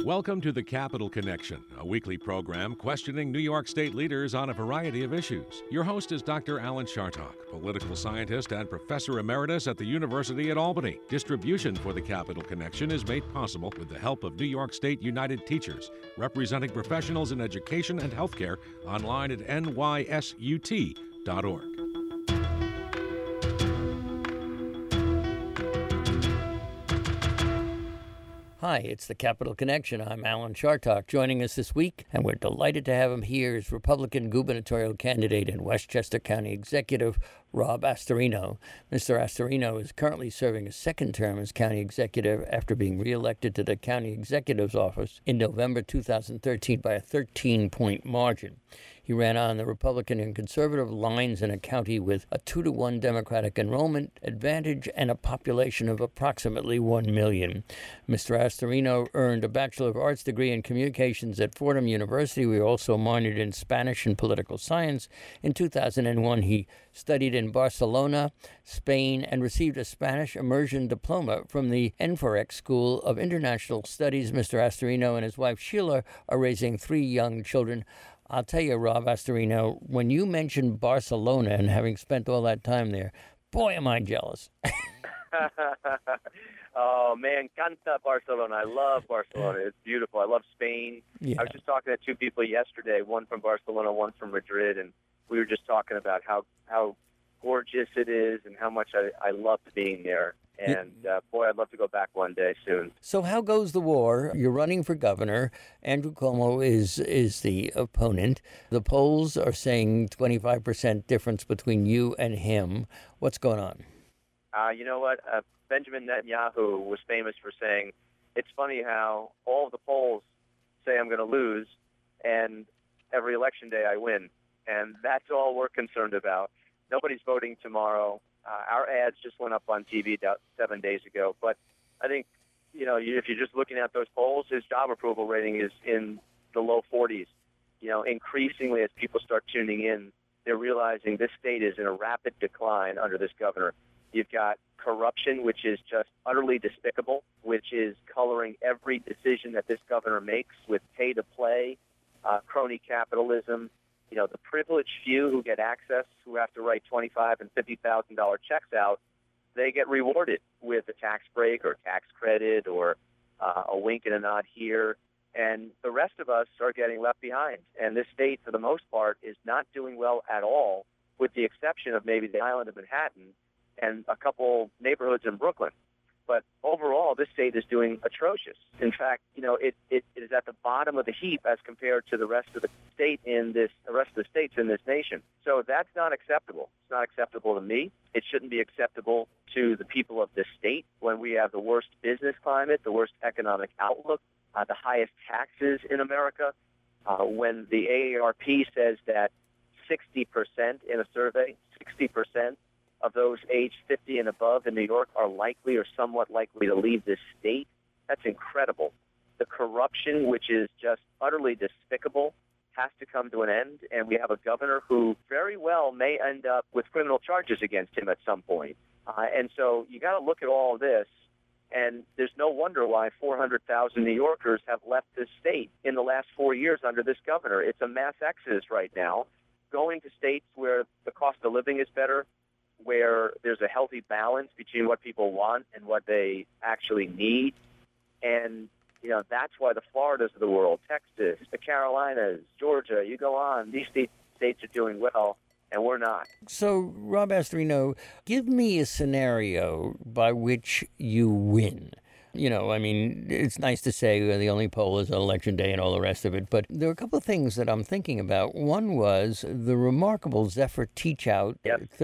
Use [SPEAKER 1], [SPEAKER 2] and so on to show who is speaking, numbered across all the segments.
[SPEAKER 1] Welcome to the Capital Connection, a weekly program questioning New York State leaders on a variety of issues. Your host is Dr. Alan Chartock, political scientist and professor emeritus at the University at Albany. Distribution for the Capital Connection is made possible with the help of New York State United Teachers, representing professionals in education and healthcare, online at nysut.org.
[SPEAKER 2] Hi, it's the Capital Connection. I'm Alan Chartock. Joining us this week, and we're delighted to have him here, is Republican gubernatorial candidate and Westchester County Executive Rob Astorino. Mr. Astorino is currently serving a second term as county executive after being reelected to the county executive's office in November 2013 by a 13-point margin. He ran on the Republican and conservative lines in a county with a 2-to-1 Democratic enrollment advantage and a population of approximately 1 million. Mr. Astorino earned a Bachelor of Arts degree in Communications at Fordham University. We also minored in Spanish and Political Science. In 2001, he studied in Barcelona, Spain, and received a Spanish immersion diploma from the NFOREX School of International Studies. Mr. Astorino and his wife Sheila are raising 3 young children. I'll tell you, Rob Astorino, when you mentioned Barcelona and having spent all that time there, boy, am I jealous.
[SPEAKER 3] Oh, me encanta Barcelona. I love Barcelona. It's beautiful. I love Spain.
[SPEAKER 2] Yeah.
[SPEAKER 3] I was just talking to 2 people yesterday, one from Barcelona, one from Madrid, and we were just talking about how gorgeous it is and how much I loved being there. And, boy, I'd love to go back one day soon.
[SPEAKER 2] So how goes the war? You're running for governor. Andrew Cuomo is the opponent. The polls are saying 25% difference between you and him. What's going on?
[SPEAKER 3] You know what? Benjamin Netanyahu was famous for saying, it's funny how all of the polls say I'm going to lose, and every election day I win. And that's all we're concerned about. Nobody's voting tomorrow. Our ads just went up on TV about 7 days ago. But I think, if you're just looking at those polls, his job approval rating is in the low 40s. Increasingly as people start tuning in, they're realizing this state is in a rapid decline under this governor. You've got corruption, which is just utterly despicable, which is coloring every decision that this governor makes with pay-to-play, crony capitalism. The privileged few who get access, who have to write $25,000 and $50,000 checks out, they get rewarded with a tax break or tax credit or a wink and a nod here. And the rest of us are getting left behind. And this state, for the most part, is not doing well at all, with the exception of maybe the island of Manhattan and a couple neighborhoods in Brooklyn. But overall, this state is doing atrocious. In fact, it is at the bottom of the heap as compared to the rest of the states in this nation. So that's not acceptable. It's not acceptable to me. It shouldn't be acceptable to the people of this state when we have the worst business climate, the worst economic outlook, the highest taxes in America. When the AARP says that 60% in a survey, 60% of those aged 50 and above in New York are likely or somewhat likely to leave this state. That's incredible. The corruption, which is just utterly despicable, has to come to an end, and we have a governor who very well may end up with criminal charges against him at some point. And so you got to look at all of this, and there's no wonder why 400,000 New Yorkers have left this state in the last 4 years under this governor. It's a mass exodus right now, going to states where the cost of living is better, where there's a healthy balance between what people want and what they actually need. And, that's why the Floridas of the world, Texas, the Carolinas, Georgia, you go on, these states are doing well, and we're not.
[SPEAKER 2] So, Rob Astorino, give me a scenario by which you win. It's nice to say the only poll is election day and all the rest of it, but there are a couple of things that I'm thinking about. One was the remarkable Zephyr Teachout,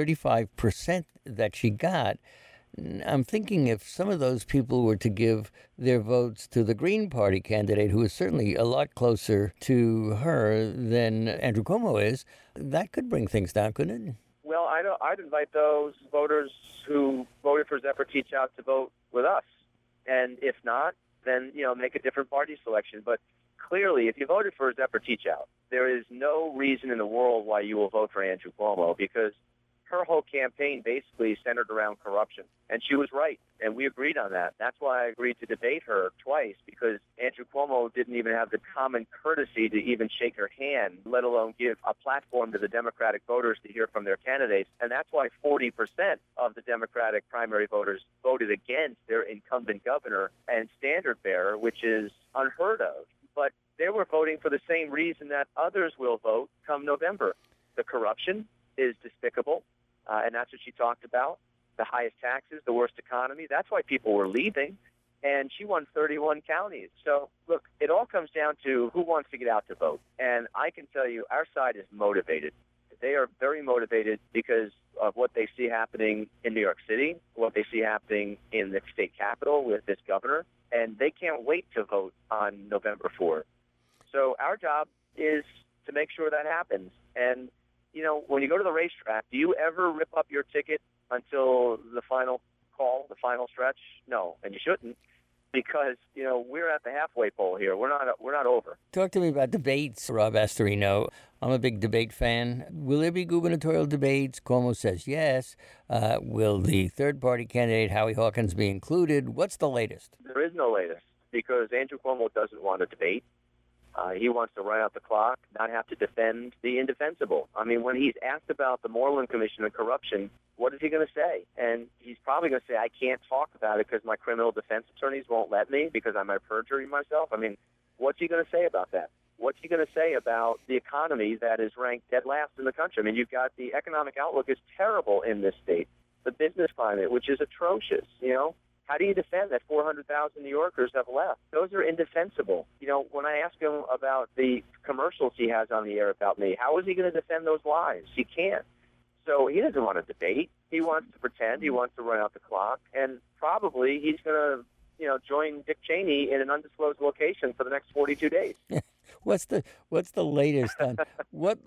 [SPEAKER 2] 35% that she got. I'm thinking if some of those people were to give their votes to the Green Party candidate, who is certainly a lot closer to her than Andrew Cuomo is, that could bring things down, couldn't it?
[SPEAKER 3] Well, I'd invite those voters who voted for Zephyr Teachout to vote with us. And if not, then, make a different party selection. But clearly, if you voted for Zephyr Teachout, there is no reason in the world why you will vote for Andrew Cuomo, because her whole campaign basically centered around corruption. And she was right, and we agreed on that. That's why I agreed to debate her twice, because Andrew Cuomo didn't even have the common courtesy to even shake her hand, let alone give a platform to the Democratic voters to hear from their candidates. And that's why 40% of the Democratic primary voters voted against their incumbent governor and standard bearer, which is unheard of. But they were voting for the same reason that others will vote come November. The corruption is despicable, and that's what she talked about. The highest taxes, the worst economy. That's why people were leaving, and she won 31 counties. So, look, it all comes down to who wants to get out to vote. And I can tell you our side is motivated. They are very motivated because of what they see happening in New York City, what they see happening in the state capitol with this governor, and they can't wait to vote on November 4th. So our job is to make sure that happens. And, you know, when you go to the racetrack, do you ever rip up your ticket until the final call, the final stretch? No, and you shouldn't, because, you know, we're at the halfway pole here. We're not over.
[SPEAKER 2] Talk to me about debates, Rob Astorino. I'm a big debate fan. Will there be gubernatorial debates? Cuomo says yes. Will the third-party candidate, Howie Hawkins, be included? What's the latest?
[SPEAKER 3] There is no latest, because Andrew Cuomo doesn't want a debate. He wants to run out the clock, not have to defend the indefensible. I mean, when he's asked about the Moreland Commission and corruption, what is he going to say? And he's probably going to say, I can't talk about it because my criminal defense attorneys won't let me because I might perjure myself. I mean, what's he going to say about that? What's he going to say about the economy that is ranked dead last in the country? I mean, you've got the economic outlook is terrible in this state. The business climate, which is atrocious, you know. How do you defend that 400,000 New Yorkers have left? Those are indefensible. You know, when I ask him about the commercials he has on the air about me, how is he going to defend those lies? He can't. So he doesn't want to debate. He wants to pretend. He wants to run out the clock. And probably he's going to, you know, join Dick Cheney in an undisclosed location for the next 42 days.
[SPEAKER 2] What's the latest on what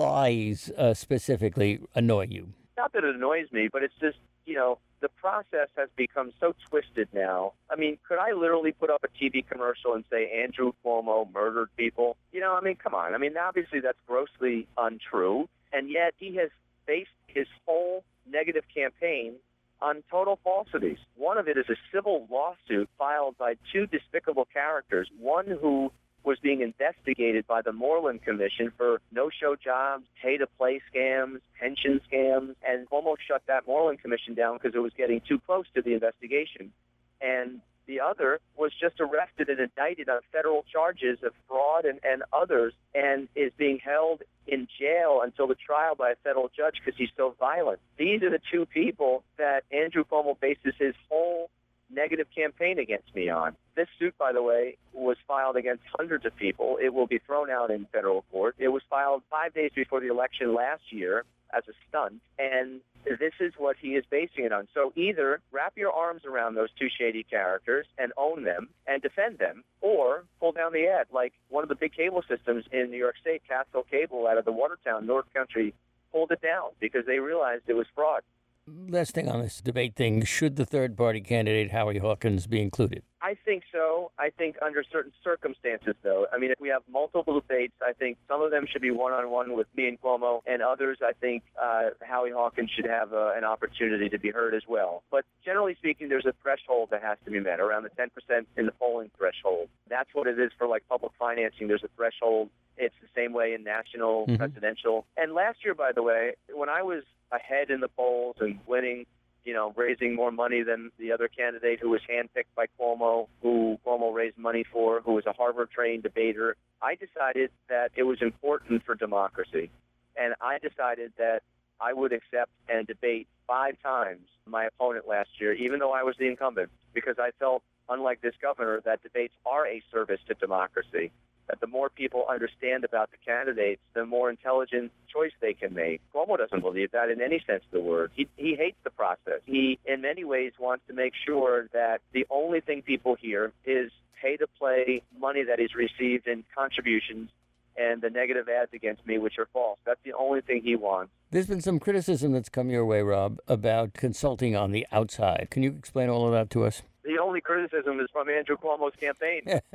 [SPEAKER 2] lies specifically annoy you?
[SPEAKER 3] Not that it annoys me, but it's just, you know, the process has become so twisted now. I mean, could I literally put up a TV commercial and say Andrew Cuomo murdered people? You know, I mean, come on. I mean, obviously that's grossly untrue, and yet he has based his whole negative campaign on total falsities. One of it is a civil lawsuit filed by two despicable characters, one who was being investigated by the Moreland Commission for no-show jobs, pay-to-play scams, pension scams, and almost shut that Moreland Commission down because it was getting too close to the investigation. And the other was just arrested and indicted on federal charges of fraud and others, and is being held in jail until the trial by a federal judge because he's so violent. These are the two people that Andrew Cuomo bases his whole negative campaign against me on. This suit, by the way, was filed against hundreds of people. It will be thrown out in federal court. It was filed 5 days before the election last year as a stunt, and this is what he is basing it on. So either wrap your arms around those two shady characters and own them and defend them, or pull down the ad, like one of the big cable systems in New York State, Castle Cable, out of the Watertown, North Country, pulled it down because they realized it was fraud.
[SPEAKER 2] Last thing on this debate thing, should the third-party candidate, Howie Hawkins, be included?
[SPEAKER 3] I think so. I think under certain circumstances, though. I mean, if we have multiple debates, I think some of them should be one-on-one with me and Cuomo, and others, I think Howie Hawkins should have an opportunity to be heard as well. But generally speaking, there's a threshold that has to be met, around the 10% in the polling threshold. That's what it is for, like, public financing. There's a threshold. It's the same way in national, presidential. And last year, by the way, when I was ahead in the polls and winning, you know, raising more money than the other candidate who was handpicked by Cuomo, who Cuomo raised money for, who was a Harvard-trained debater, I decided that it was important for democracy. And I decided that I would accept and debate 5 times my opponent last year, even though I was the incumbent, because I felt, unlike this governor, that debates are a service to democracy. That the more people understand about the candidates, the more intelligent choice they can make. Cuomo doesn't believe that in any sense of the word. He hates the process. He, in many ways, wants to make sure that the only thing people hear is pay-to-play money that he's received in contributions and the negative ads against me, which are false. That's the only thing he wants.
[SPEAKER 2] There's been some criticism that's come your way, Rob, about consulting on the outside. Can you explain all of that to us?
[SPEAKER 3] The only criticism is from Andrew Cuomo's campaign.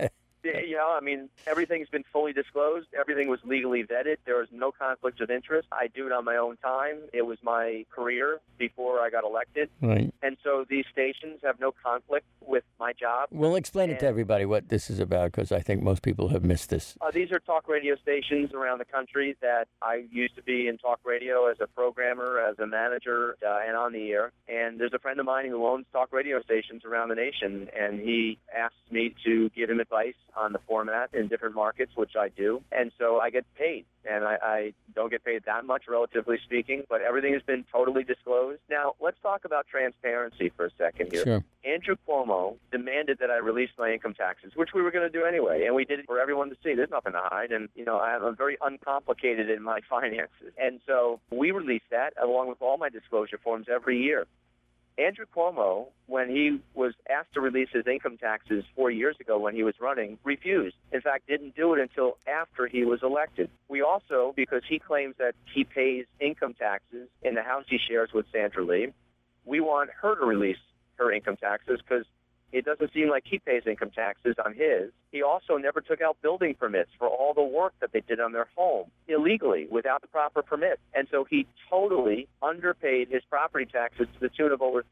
[SPEAKER 3] I mean, everything's been fully disclosed. Everything was legally vetted. There was no conflict of interest. I do it on my own time. It was my career before I got elected.
[SPEAKER 2] Right.
[SPEAKER 3] And so these stations have no conflict with my job.
[SPEAKER 2] Well, explain it to everybody what this is about, because I think most people have missed this.
[SPEAKER 3] These are talk radio stations around the country that I used to be in talk radio as a programmer, as a manager, and on the air. And there's a friend of mine who owns talk radio stations around the nation, and he asked me to give him advice on the format in different markets, which I do. And so I get paid. And I don't get paid that much, relatively speaking, but everything has been totally disclosed. Now, let's talk about transparency for a second here.
[SPEAKER 2] Sure.
[SPEAKER 3] Andrew Cuomo demanded that I release my income taxes, which we were going to do anyway, and we did it for everyone to see. There's nothing to hide, and, I'm very uncomplicated in my finances. And so we release that along with all my disclosure forms every year. Andrew Cuomo, when he was asked to release his income taxes 4 years ago when he was running, refused. In fact, didn't do it until after he was elected. We also, because he claims that he pays income taxes in the house he shares with Sandra Lee, we want her to release her income taxes because it doesn't seem like he pays income taxes on his. He also never took out building permits for all the work that they did on their home illegally without the proper permit. And so he totally underpaid his property taxes to the tune of over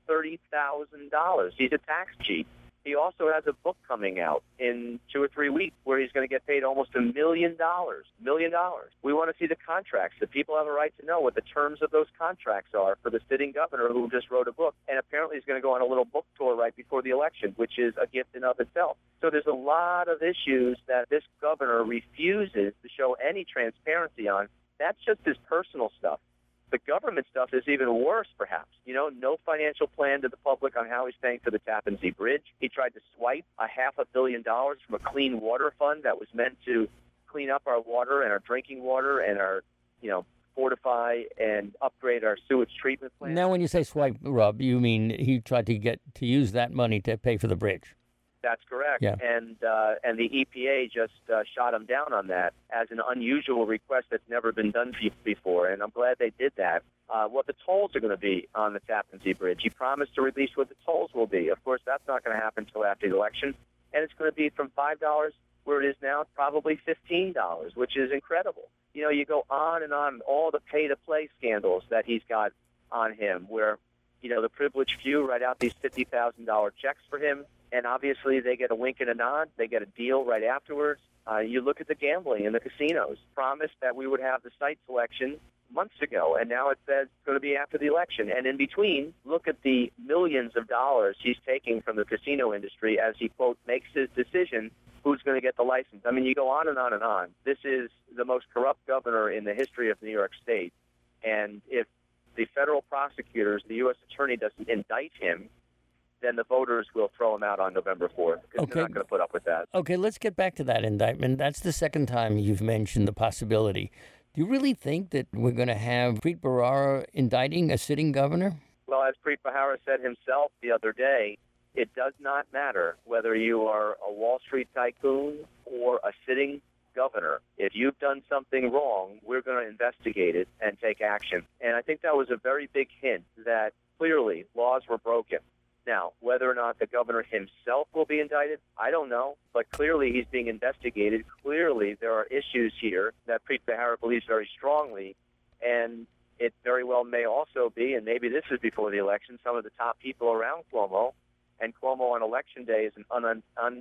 [SPEAKER 3] $30,000. He's a tax cheat. He also has a book coming out in 2 or 3 weeks where he's going to get paid almost $1 million. $1 million. We want to see the contracts. The people have a right to know what the terms of those contracts are for the sitting governor who just wrote a book. And apparently he's going to go on a little book tour right before the election, which is a gift in of itself. So there's a lot of issues that this governor refuses to show any transparency on. That's just his personal stuff. The government stuff is even worse, perhaps. No financial plan to the public on how he's paying for the Tappan Zee Bridge. He tried to swipe $500 million from a clean water fund that was meant to clean up our water and our drinking water and our, fortify and upgrade our sewage treatment plant.
[SPEAKER 2] Now, when you say swipe, Rob, you mean he tried to use that money to pay for the bridge?
[SPEAKER 3] That's correct.
[SPEAKER 2] Yeah.
[SPEAKER 3] And the EPA just shot him down on that as an unusual request that's never been done before, and I'm glad they did that. What the tolls are going to be on the Tappan Zee Bridge. He promised to release what the tolls will be. Of course, that's not going to happen until after the election, and it's going to be from $5 where it is now, probably $15, which is incredible. You go on and on, all the pay-to-play scandals that he's got on him where, the privileged few write out these $50,000 checks for him, and obviously they get a wink and a nod. They get a deal right afterwards. You look at the gambling in the casinos. Promised that we would have the site selection months ago, and now it says it's going to be after the election. And in between, look at the millions of dollars he's taking from the casino industry as he, quote, makes his decision who's going to get the license. I mean, you go on and on and on. This is the most corrupt governor in the history of New York State. And if the federal prosecutors, the U.S. attorney doesn't indict him, then the voters will throw him out on November 4th because they're not going to put up with that.
[SPEAKER 2] Okay, let's get back to that indictment. That's the second time you've mentioned the possibility. Do you really think that we're going to have Preet Bharara indicting a sitting governor?
[SPEAKER 3] Well, as Preet Bharara said himself the other day, it does not matter whether you are a Wall Street tycoon or a sitting governor. If you've done something wrong, we're going to investigate it and take action. And I think that was a very big hint that clearly laws were broken. Now, whether or not the governor himself will be indicted, I don't know. But clearly he's being investigated. Clearly there are issues here that Preet Bharara believes very strongly. And it very well may also be, and maybe this is before the election, some of the top people around Cuomo. And Cuomo on election day is an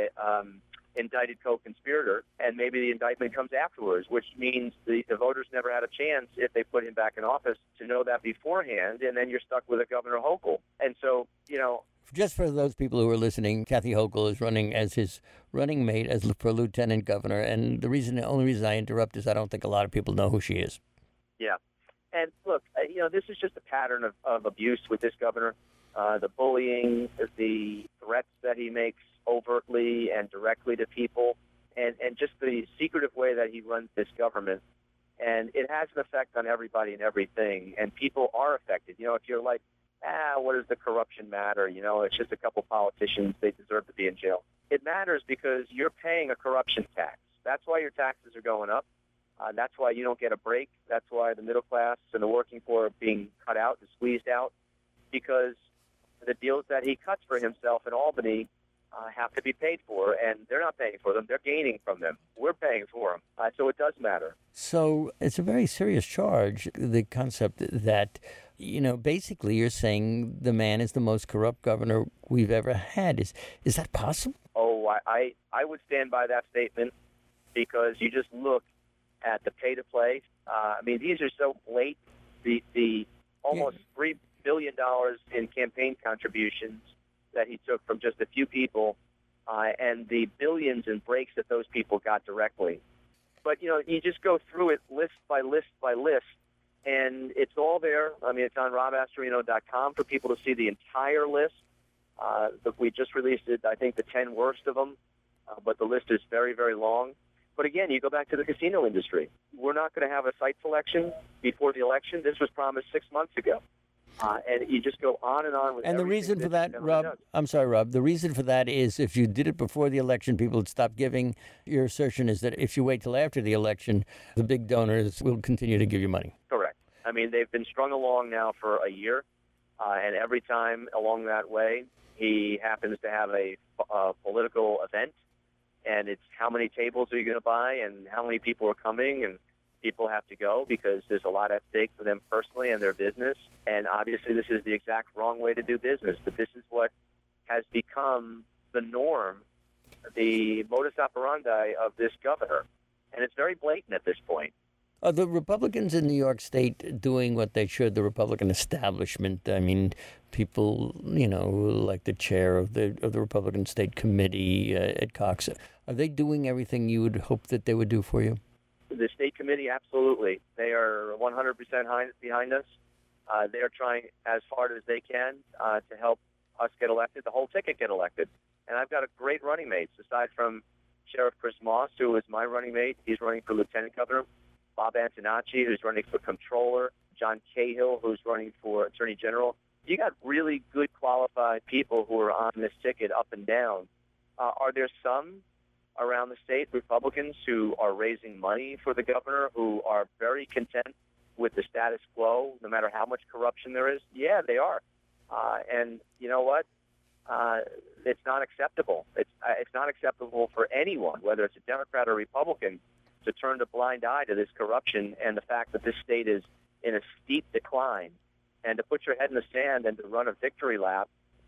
[SPEAKER 3] indicted co-conspirator, and maybe the indictment comes afterwards, which means the voters never had a chance, if they put him back in office, to know that beforehand, and then you're stuck with a Governor Hochul. And so,
[SPEAKER 2] Just for those people who are listening, Kathy Hochul is running as his running mate for lieutenant governor, and the only reason I interrupt is I don't think a lot of people know who she is.
[SPEAKER 3] Yeah. And look, this is just a pattern of abuse with this governor. The bullying, the threats that he makes overtly and directly to people, and just the secretive way that he runs this government. And it has an effect on everybody and everything, and people are affected. If you're like, what does the corruption matter? It's just a couple politicians, they deserve to be in jail. It matters because you're paying a corruption tax. That's why your taxes are going up. That's why you don't get a break. That's why the middle class and the working poor are being cut out and squeezed out, because the deals that he cuts for himself in Albany have to be paid for, and they're not paying for them. They're gaining from them. We're paying for them. So it does matter.
[SPEAKER 2] So it's a very serious charge, the concept that, basically you're saying the man is the most corrupt governor we've ever had. Is that possible?
[SPEAKER 3] Oh, I would stand by that statement, because you just look at the pay-to-play. These are so blatant. The almost $3 billion in campaign contributions that he took from just a few people, and the billions in breaks that those people got directly. But, you just go through it list by list by list, and it's all there. It's on robastorino.com for people to see the entire list. We just released it, I think, the 10 worst of them, but the list is very, very long. But again, you go back to the casino industry. We're not going to have a site selection before the election. This was promised 6 months ago. And you just go on and on with.
[SPEAKER 2] And the reason for that, Rob, I'm sorry, Rob, the reason for that is if you did it before the election, people would stop giving. Your assertion is that if you wait till after the election, the big donors will continue to give you money.
[SPEAKER 3] Correct. They've been strung along now for a year, and every time along that way, he happens to have a political event, and it's how many tables are you going to buy and how many people are coming, and people have to go because there's a lot at stake for them personally and their business. And obviously this is the exact wrong way to do business, but this is what has become the norm, the modus operandi of this governor. And it's very blatant at this point.
[SPEAKER 2] Are the Republicans in New York State doing what they should, the Republican establishment? People, like the chair of the Republican State Committee, Ed Cox, are they doing everything you would hope that they would do for you?
[SPEAKER 3] The state committee, absolutely. They are 100% behind us. They are trying as hard as they can to help us get elected, the whole ticket get elected. And I've got a great running mates, aside from Sheriff Chris Moss, who is my running mate. He's running for lieutenant governor. Bob Antonacci, who's running for comptroller. John Cahill, who's running for attorney general. You got really good qualified people who are on this ticket up and down. Are there some around the state, Republicans, who are raising money for the governor, who are very content with the status quo, no matter how much corruption there is? Yeah, they are. And you know what? It's not acceptable. It's not acceptable for anyone, whether it's a Democrat or Republican, to turn a blind eye to this corruption and the fact that this state is in a steep decline. And to put your head in the sand and to run a victory lap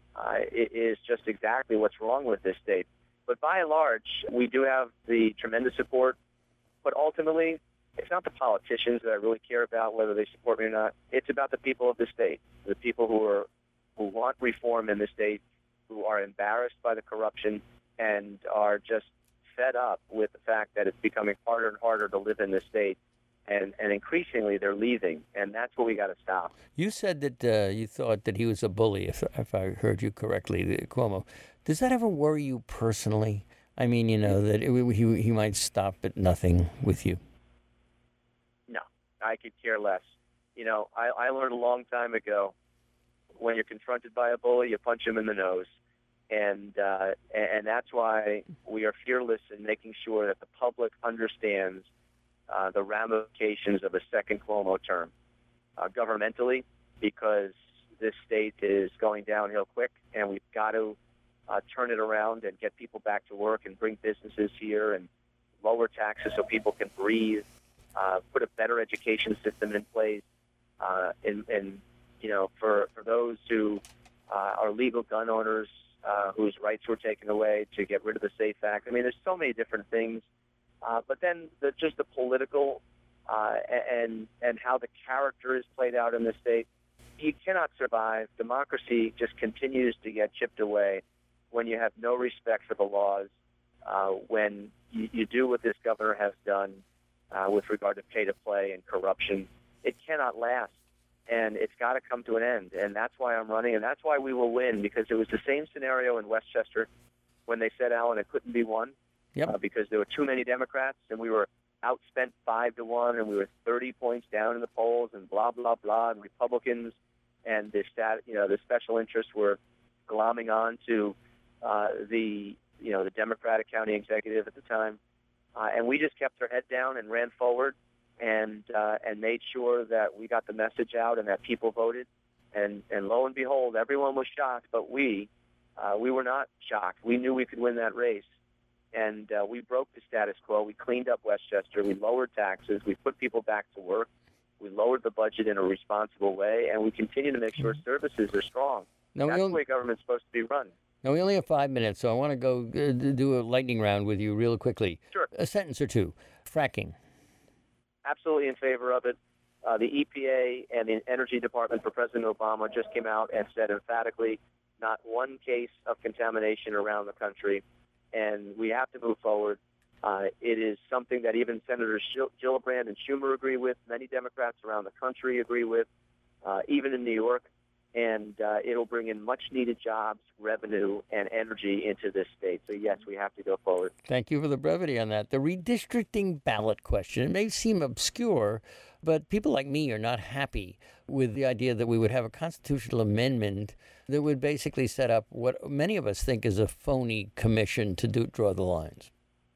[SPEAKER 3] is just exactly what's wrong with this state. But by and large, we do have the tremendous support. But ultimately, it's not the politicians that I really care about, whether they support me or not. It's about the people of the state, the people who want reform in the state, who are embarrassed by the corruption and are just fed up with the fact that it's becoming harder and harder to live in this state. And increasingly, they're leaving, and that's what we got to stop.
[SPEAKER 2] You said that you thought that he was a bully, if I heard you correctly, Cuomo. Does that ever worry you personally? That he might stop at nothing with you.
[SPEAKER 3] No, I could care less. I learned a long time ago, when you're confronted by a bully, you punch him in the nose. And that's why we are fearless in making sure that the public understands the ramifications of a second Cuomo term. Governmentally, because this state is going downhill quick, and we've got to turn it around and get people back to work and bring businesses here and lower taxes so people can breathe, put a better education system in place, and for those who are legal gun owners whose rights were taken away, to get rid of the SAFE Act. There's so many different things. But then just the political and how the character is played out in the state. You cannot survive. Democracy just continues to get chipped away when you have no respect for the laws, when you do what this governor has done with regard to pay-to-play and corruption. It cannot last, and it's got to come to an end. And that's why I'm running, and that's why we will win, because it was the same scenario in Westchester when they said, Alan, it couldn't be won.
[SPEAKER 2] Yep.
[SPEAKER 3] Because there were too many Democrats, and we were outspent 5-1, and we were 30 points down in the polls, and blah blah blah. And Republicans and the special interests were glomming on to the Democratic county executive at the time, and we just kept our head down and ran forward, and made sure that we got the message out and that people voted, and lo and behold, everyone was shocked, but we we were not shocked. We knew we could win that race. And we broke the status quo. We cleaned up Westchester. We lowered taxes. We put people back to work. We lowered the budget in a responsible way. And we continue to make sure services are strong. That's the way government's supposed to be run.
[SPEAKER 2] Now, we only have 5 minutes, so I want to go do a lightning round with you real quickly.
[SPEAKER 3] Sure.
[SPEAKER 2] A sentence or two. Fracking.
[SPEAKER 3] Absolutely in favor of it. The EPA and the Energy Department for President Obama just came out and said emphatically not one case of contamination around the country, and we have to move forward. It is something that even Senators Gillibrand and Schumer agree with, many Democrats around the country agree with, even in New York, and it'll bring in much-needed jobs, revenue, and energy into this state. So, yes, we have to go forward.
[SPEAKER 2] Thank you for the brevity on that. The redistricting ballot question, it may seem obscure, but people like me are not happy with the idea that we would have a constitutional amendment that would basically set up what many of us think is a phony commission to draw the lines.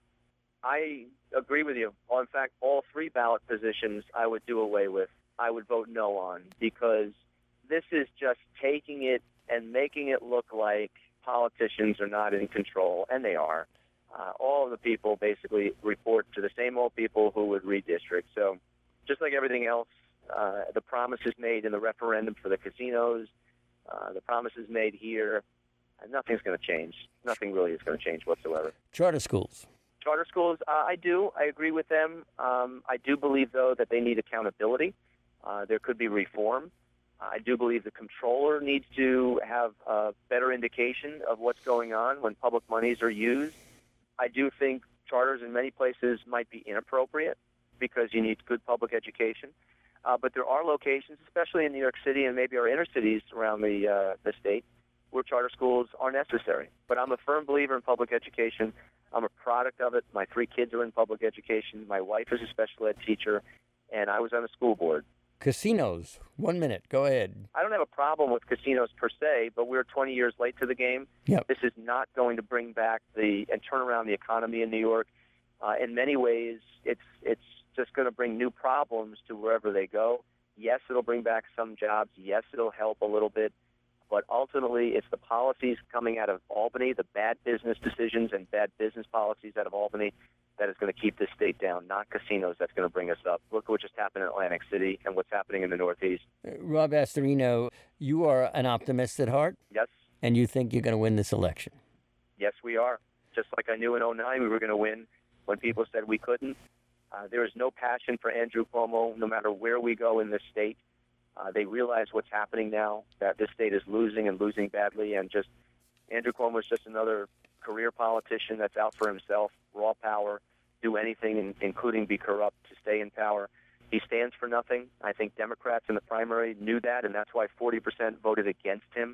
[SPEAKER 3] I agree with you. In fact, all three ballot positions I would do away with. I would vote no on, because this is just taking it and making it look like politicians are not in control, and they are. All of the people basically report to the same old people who would redistrict. So just like everything else, the promises made in the referendum for the casinos, the promises made here, nothing's going to change. Nothing really is going to change whatsoever.
[SPEAKER 2] Charter schools.
[SPEAKER 3] Charter schools, I do. I agree with them. I do believe, though, that they need accountability. There could be reform. I do believe the controller needs to have a better indication of what's going on when public monies are used. I do think charters in many places might be inappropriate because you need good public education. But there are locations, especially in New York City and maybe our inner cities around the state, where charter schools are necessary. But I'm a firm believer in public education. I'm a product of it. My 3 kids are in public education. My wife is a special ed teacher, and I was on the school board.
[SPEAKER 2] Casinos. 1 minute. Go ahead.
[SPEAKER 3] I don't have a problem with casinos per se, but we're 20 years late to the game.
[SPEAKER 2] Yep.
[SPEAKER 3] This is not going to bring back and turn around the economy in New York. In many ways, it's just going to bring new problems to wherever they go. Yes, it'll bring back some jobs. Yes, it'll help a little bit. But ultimately, it's the policies coming out of Albany, the bad business decisions and bad business policies out of Albany, that is going to keep this state down, not casinos that's going to bring us up. Look at what just happened in Atlantic City and what's happening in the Northeast.
[SPEAKER 2] Rob Astorino, you are an optimist at heart?
[SPEAKER 3] Yes.
[SPEAKER 2] And you think you're going to win this election?
[SPEAKER 3] Yes, we are. Just like I knew in 2009 we were going to win when people said we couldn't. There is no passion for Andrew Cuomo, no matter where we go in this state. They realize what's happening now, that this state is losing and losing badly, and just Andrew Cuomo is just another career politician that's out for himself, raw power, do anything, including be corrupt to stay in power. He stands for nothing. I think Democrats in the primary knew that, and that's why 40% voted against him.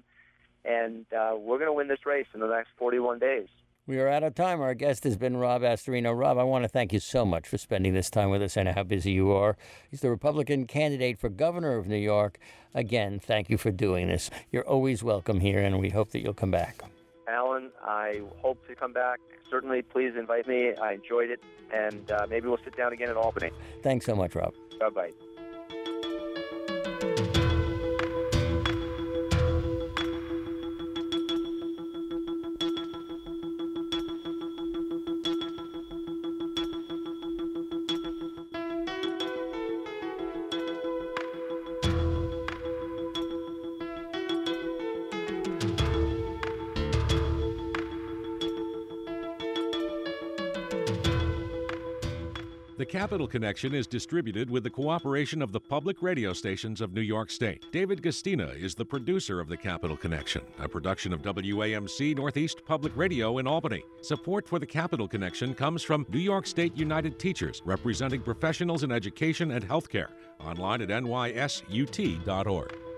[SPEAKER 3] And we're going to win this race in the next 41 days.
[SPEAKER 2] We are out of time. Our guest has been Rob Astorino. Rob, I want to thank you so much for spending this time with us. I know how busy you are. He's the Republican candidate for governor of New York. Again, thank you for doing this. You're always welcome here, and we hope that you'll come back.
[SPEAKER 3] Alan, I hope to come back. Certainly, please invite me. I enjoyed it, and maybe we'll sit down again at Albany.
[SPEAKER 2] Thanks so much, Rob.
[SPEAKER 3] Bye-bye.
[SPEAKER 1] The Capital Connection is distributed with the cooperation of the public radio stations of New York State. David Gastina is the producer of The Capital Connection, a production of WAMC Northeast Public Radio in Albany. Support for The Capital Connection comes from New York State United Teachers, representing professionals in education and healthcare. Online at nysut.org.